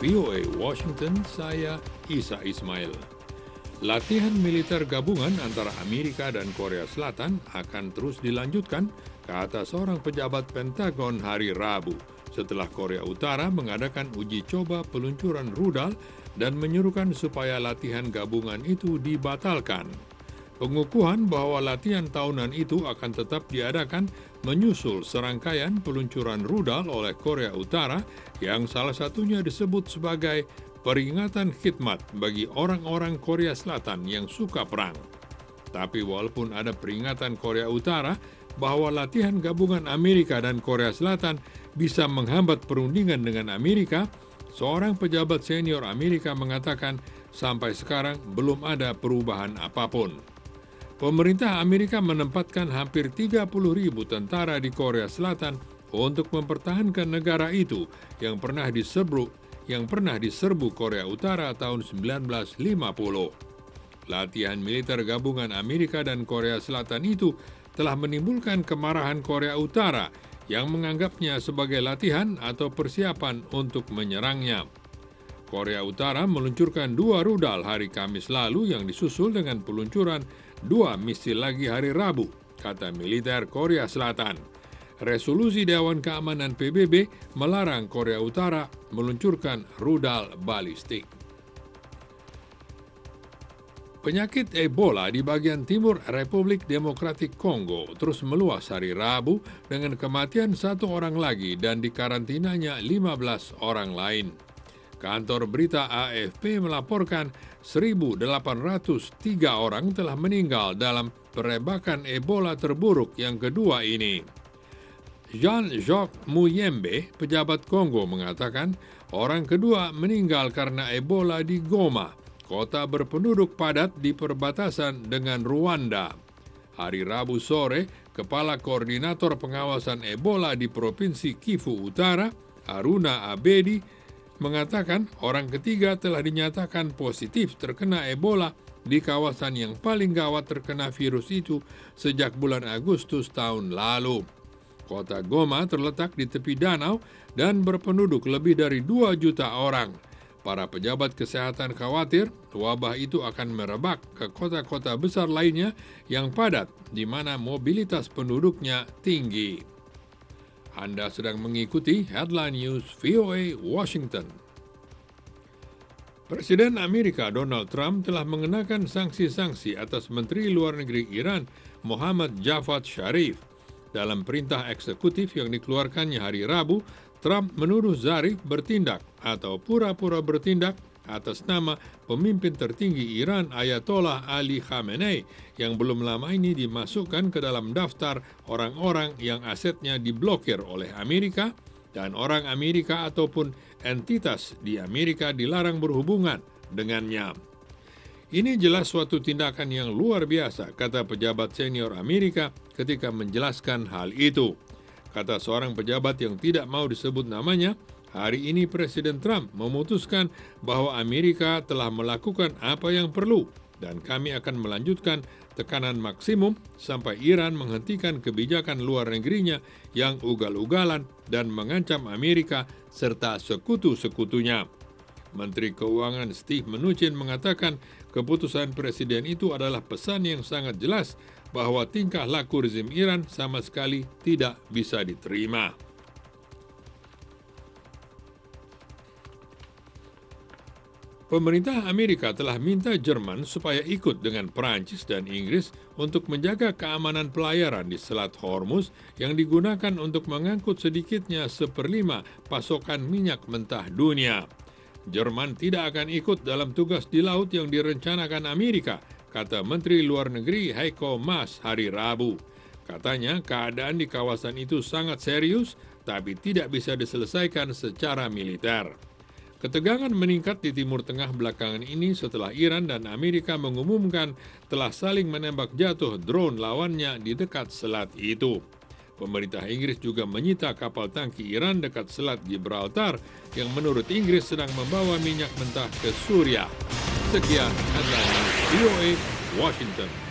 VOA Washington, saya Isa Ismail. Latihan militer gabungan antara Amerika dan Korea Selatan akan terus dilanjutkan, kata seorang pejabat Pentagon hari Rabu, setelah Korea Utara mengadakan uji coba peluncuran rudal dan menyuruhkan supaya latihan gabungan itu dibatalkan. Pengukuhan bahwa latihan tahunan itu akan tetap diadakan menyusul serangkaian peluncuran rudal oleh Korea Utara yang salah satunya disebut sebagai peringatan khidmat bagi orang-orang Korea Selatan yang suka perang. Tapi walaupun ada peringatan Korea Utara bahwa latihan gabungan Amerika dan Korea Selatan bisa menghambat perundingan dengan Amerika, seorang pejabat senior Amerika mengatakan sampai sekarang belum ada perubahan apapun. Pemerintah Amerika menempatkan hampir 30.000 tentara di Korea Selatan untuk mempertahankan negara itu yang pernah diserbu Korea Utara tahun 1950. Latihan militer gabungan Amerika dan Korea Selatan itu telah menimbulkan kemarahan Korea Utara yang menganggapnya sebagai latihan atau persiapan untuk menyerangnya. Korea Utara meluncurkan 2 rudal hari Kamis lalu yang disusul dengan peluncuran 2 misil lagi hari Rabu, kata militer Korea Selatan. Resolusi Dewan Keamanan PBB melarang Korea Utara meluncurkan rudal balistik. Penyakit Ebola di bagian timur Republik Demokratik Kongo terus meluas hari Rabu dengan kematian 1 orang lagi dan dikarantinanya 15 orang lain. Kantor berita AFP melaporkan 1.803 orang telah meninggal dalam perebakan Ebola terburuk yang kedua ini. Jean-Jacques Muyembe, pejabat Kongo, mengatakan orang kedua meninggal karena Ebola di Goma, kota berpenduduk padat di perbatasan dengan Rwanda. Hari Rabu sore, Kepala Koordinator Pengawasan Ebola di Provinsi Kivu Utara, Haruna Abedi, mengatakan orang ketiga telah dinyatakan positif terkena Ebola di kawasan yang paling gawat terkena virus itu sejak bulan Agustus tahun lalu. Kota Goma terletak di tepi danau dan berpenduduk lebih dari 2 juta orang. Para pejabat kesehatan khawatir wabah itu akan merebak ke kota-kota besar lainnya yang padat, di mana mobilitas penduduknya tinggi. Anda sedang mengikuti Headline News VOA Washington. Presiden Amerika Donald Trump telah mengenakan sanksi-sanksi atas Menteri Luar Negeri Iran Mohammad Javad Zarif. Dalam perintah eksekutif yang dikeluarkannya hari Rabu, Trump menuduh Zarif bertindak atau pura-pura bertindak atas nama pemimpin tertinggi Iran Ayatollah Ali Khamenei yang belum lama ini dimasukkan ke dalam daftar orang-orang yang asetnya diblokir oleh Amerika dan orang Amerika ataupun entitas di Amerika dilarang berhubungan dengannya. Ini jelas suatu tindakan yang luar biasa, kata pejabat senior Amerika ketika menjelaskan hal itu. Kata seorang pejabat yang tidak mau disebut namanya, hari ini Presiden Trump memutuskan bahwa Amerika telah melakukan apa yang perlu dan kami akan melanjutkan tekanan maksimum sampai Iran menghentikan kebijakan luar negerinya yang ugal-ugalan dan mengancam Amerika serta sekutu-sekutunya. Menteri Keuangan Steve Mnuchin mengatakan keputusan Presiden itu adalah pesan yang sangat jelas bahwa tingkah laku rezim Iran sama sekali tidak bisa diterima. Pemerintah Amerika telah minta Jerman supaya ikut dengan Prancis dan Inggris untuk menjaga keamanan pelayaran di Selat Hormuz yang digunakan untuk mengangkut sedikitnya 1/5 pasokan minyak mentah dunia. Jerman tidak akan ikut dalam tugas di laut yang direncanakan Amerika, kata Menteri Luar Negeri Heiko Maas hari Rabu. Katanya keadaan di kawasan itu sangat serius, tapi tidak bisa diselesaikan secara militer. Ketegangan meningkat di Timur Tengah belakangan ini setelah Iran dan Amerika mengumumkan telah saling menembak jatuh drone lawannya di dekat selat itu. Pemerintah Inggris juga menyita kapal tangki Iran dekat Selat Gibraltar yang menurut Inggris sedang membawa minyak mentah ke Suriah. Sekian Headline News VOA Washington.